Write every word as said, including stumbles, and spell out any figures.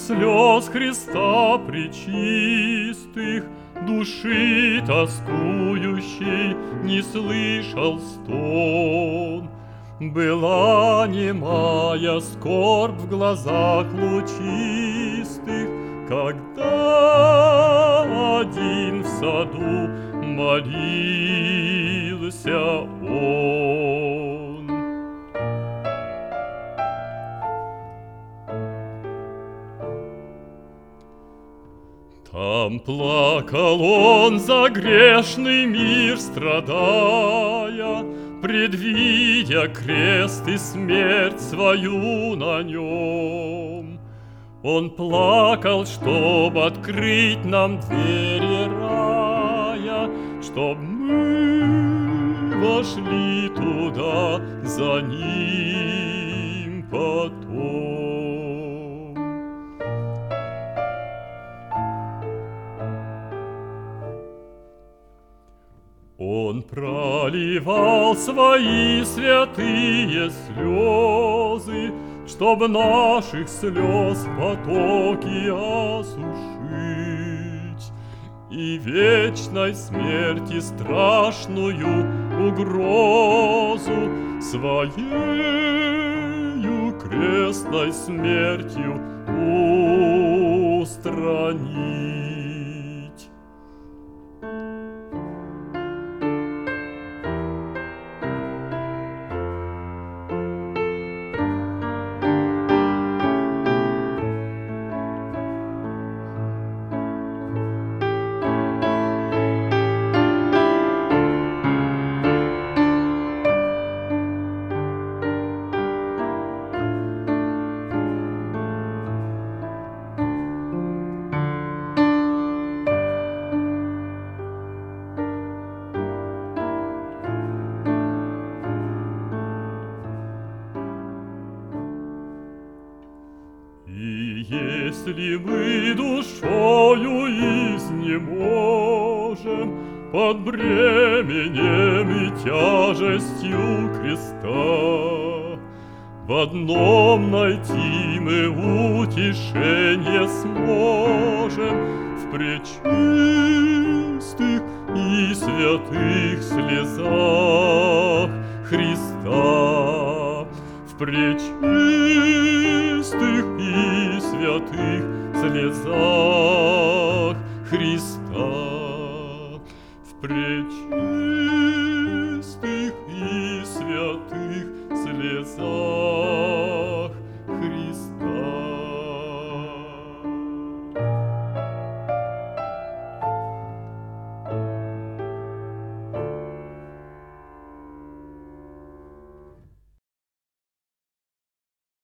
слез Христа пречистых, души тоскующей не слышал стон. Была немая скорбь в глазах лучистых, когда один в саду молился он. Там плакал он за грешный мир, страдая, предвидя крест и смерть свою на нем. Он плакал, чтоб открыть нам двери рая, чтоб мы вошли туда за ним потом. Он проливал свои святые слезы, чтоб наших слез потоки осушить и вечной смерти страшную угрозу своею крестной смертью устранить. И если мы душою изнеможем под бременем и тяжестью креста, в одном найти мы утешение сможем в пречистых и святых слезах Христа, в пречистых и святых слезах Христа, в пречистых и святых слезах